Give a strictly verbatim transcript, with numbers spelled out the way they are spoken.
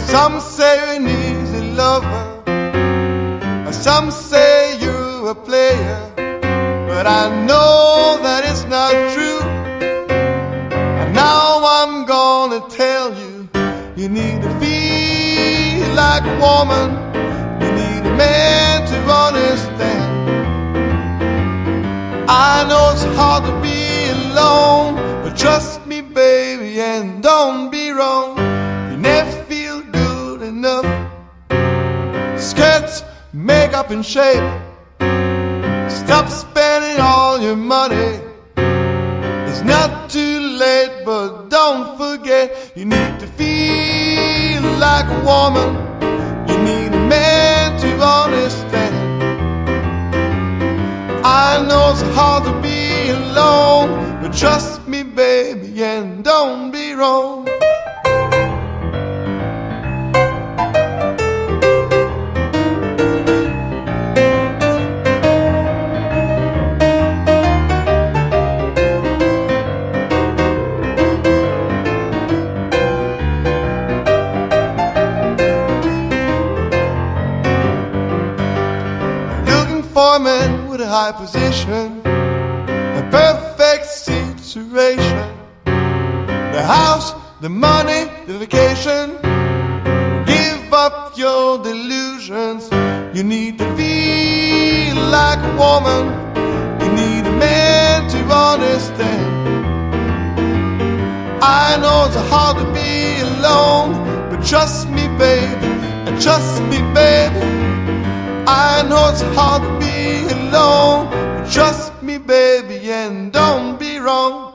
Some say you're an easy lover, some say you're a player, but I know that it's not true. And now I'm gonna tell you, you need to feel like a woman, you need a man to understand. I know it's hard to be alone, but trust me baby and don't be wrong. You never feel good enough. Skirts, makeup and shape, stop spending all your money. It's not too late, but don't forget, you need to feel like a woman, you need a man to understand. I know it's hard to be alone, but trust me baby and don't be wrong. For a man with a high position, a perfect situation, the house, the money, the vacation. Give up your delusions. You need to feel like a woman, you need a man to understand. I know it's hard to be alone, but trust me baby, and trust me baby, I know it's hard to be alone, but trust me baby and don't be wrong.